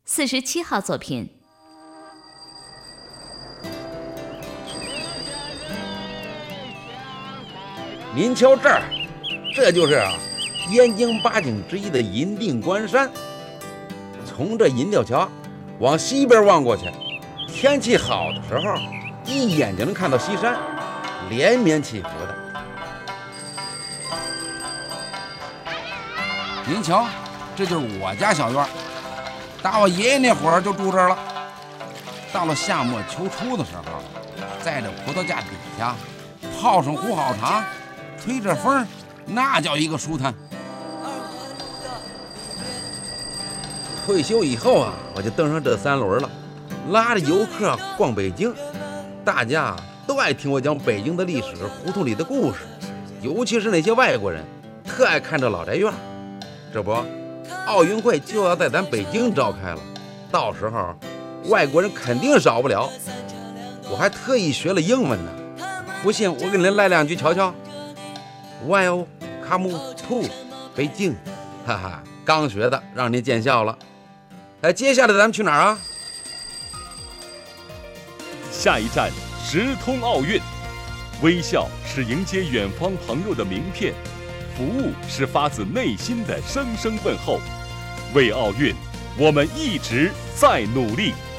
47号作品。 您瞧这儿，这就是燕京8景之一的银锭关山。从这银吊桥往西边望过去，天气好的时候，一眼就能看到西山，连绵起伏的。 您瞧，这就是我家小院，打我爷爷那会儿就住这儿了。到了夏末秋初的时候，在这葡萄架底下泡上壶好茶，吹着风，那叫一个舒坦。 退休以后我就登上这3轮了，拉着游客逛北京。大家都爱听我讲北京的历史、胡同里的故事，尤其是那些外国人，特爱看这老宅院。这不，奥运会就要在咱北京召开了，到时候外国人肯定少不了。我还特意学了英文呢，不信我给您来2句瞧瞧。Welcome to 北京，哈哈，刚学的让您见笑了。接下来咱们去哪儿啊？ 下一站时通奥运。微笑是迎接远方朋友的名片，服务是发自内心的声声问候。为奥运，我们一直在努力。